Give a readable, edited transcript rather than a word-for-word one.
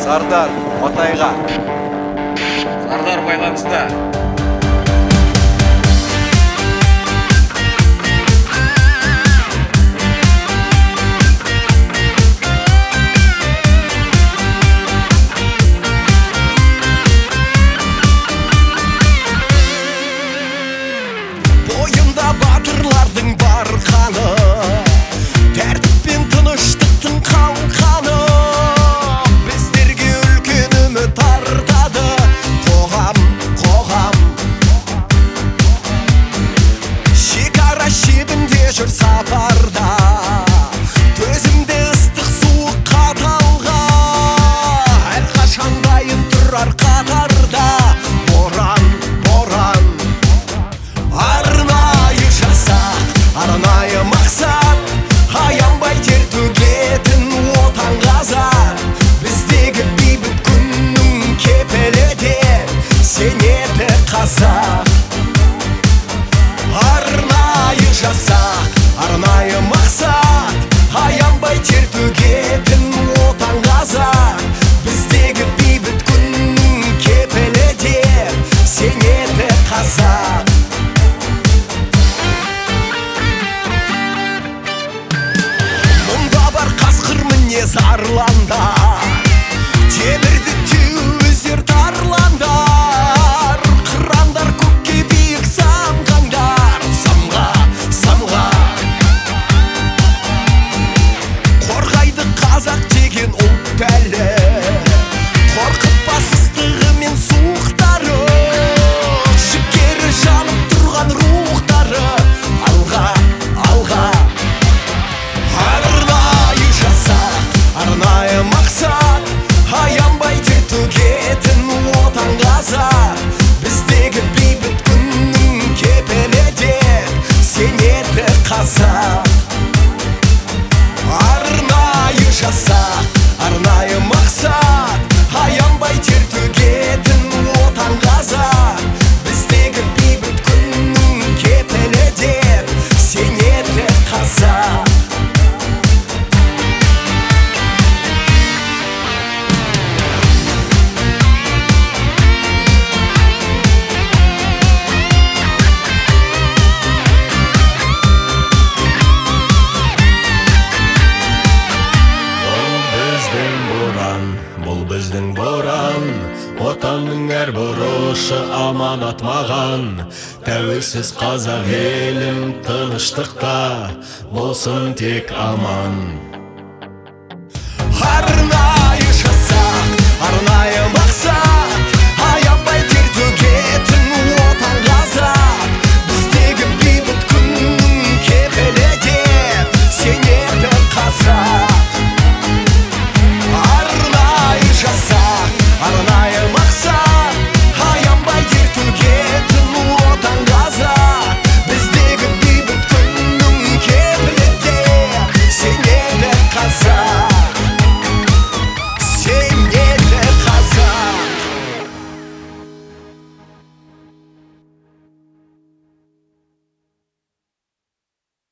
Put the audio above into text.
Сардар Матайға. Сардар байланыста. Бойында батырлардың бар қаны, тәртіп пен тыныштықтың қалқаны. Біздерге үлкен үміт артады қоғам. Шекара шебінде жүр сапарда, төзімде ыстық суық қаталға. Әрқашан дайын тұрар қатарда, боран. Арнайы жасақ, арнайы мақсат, аянбай тер төгетін отан қазақ. Біздегі бейбіт күннің кепілі деп сенеді қазақ. Арнайы жасақ, арнайы мақсат, аянбай тер төгетін отан қазақ. Біздегі бейбіт күннің кепілі деп сенеді қазақ. Арландар, темірді түйіздер тарландар, қырандар көкке биік самғаңдар, самға. Қорғайды қазақ деген ұлт әлі, қорқытпас ыстығы мен суықтары, жігері жанып тұрған рухтары. Алға. Арнайы мақсат, аянбай тер төгетін отан қазақ. Біздегі бейбіт күннің кепілі деп сенеді қазақ. Арнайы жасақ, арнайы мақсат, аянбай тер төгетін отан қазақ. Біздегі бейбіт күннің кепілі деп сенеді қазақ. Бұл біздің боран, отанның әр бұрышы аманат маған. Тәуелсіз қазақ елім тыныштықта болсын тек аман. Арнайы жасақ, арнайы